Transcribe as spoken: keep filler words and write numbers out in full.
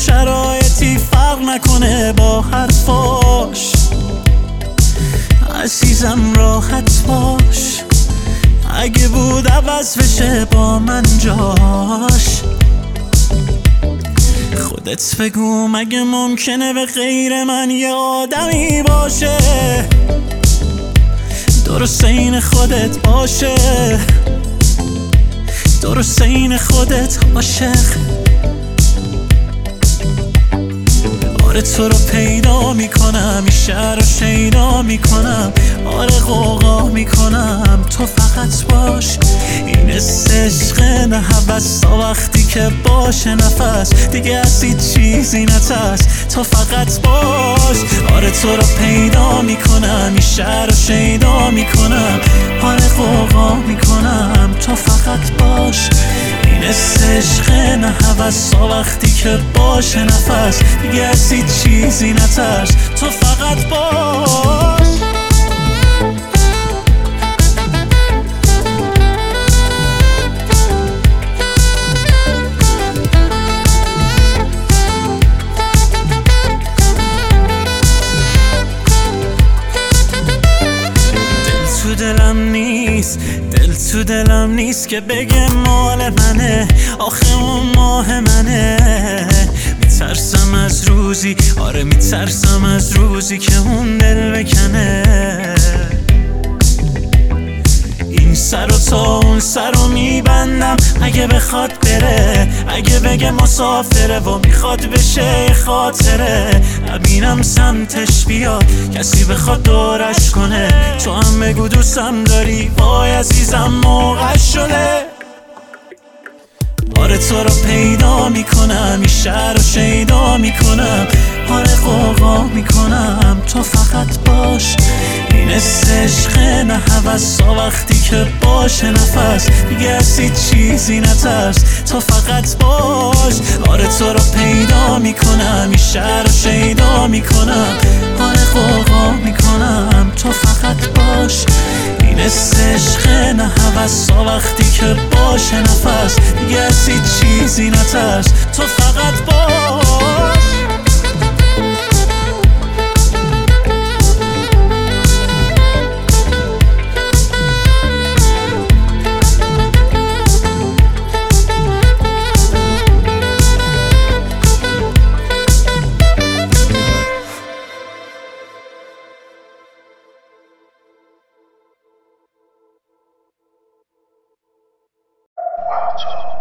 شرایطی فرق نکنه با حرفاش. عزیزم راحت باش، اگه بود عوض بشه با من جاش. خودت بگو مگه ممکنه به غیر من یه آدمی باشه درست این خودت باشه، درست این خودت عاشق. آره تو رو پیدا میکنم، این شهر رو شیدا میکنم، آره غوغا میکنم، تو فقط باش. این عشق نه هوس تا وقتی که باشه نفس دیگه از هیچ چیزی نترس، تو فقط باش. آره تو رو پیدا میکنم، این شهر رو شیدا میکنم، آره غوغا میکنم، تو فقط باش. این عشق نه هوس تا وقتی که باشه نفس دیگه از هیچ چیزی نترس، تو فقط باش. دل تو دلم نیست، دل تو دلم نیست که بگه مال منه، آخه اون ماه منه. میترسم از روزی، آره میترسم از روزی که اون دل بکنه. این سر و تا اون سر رو میبندم اگه بخواد بره، اگه بگه مسافره و میخواد بشه خاطره. نبینم سمتش بیاد کسی بخواد دورش کنه، تو هم بگو دوستم داری، وای عزیزم موقع شده. آره تو رو پیدا میکنم، این شهر رو شیدا میکنم، آره غوغا میکنم، تو فقط باش. این عشق نه هوس تا وقتی که باشه نفس دیگه از هیچ چیزی نترس، تو فقط باش. آره تو رو پیدا میکنم، این شهر رو شیدا میکنم، آره غوغا میکنم، تو فقط باش. این عشق نه هوس تا وقتی که باشه نفس دیگه از هیچ چیزی نترس، تو فقط باش. Wow.